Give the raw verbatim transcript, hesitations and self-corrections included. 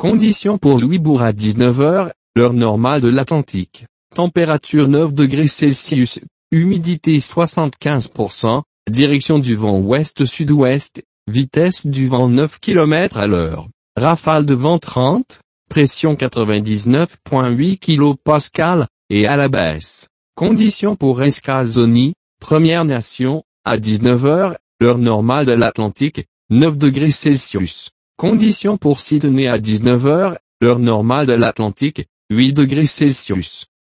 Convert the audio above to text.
Conditions pour Louisbourg à dix-neuf heures, l'heure normale de l'Atlantique. Température neuf degrés Celsius, humidité soixante-quinze pour cent, direction du vent ouest-sud-ouest, vitesse du vent neuf kilomètres à l'heure, rafale de vent trente, pression quatre-vingt-dix-neuf virgule huit kilopascales, et à la baisse. Conditions pour Escazoni, Première Nation, à dix-neuf heures, l'heure normale de l'Atlantique, neuf degrés Celsius. Conditions pour Sydney à dix-neuf heures, l'heure normale de l'Atlantique, huit degrés Celsius.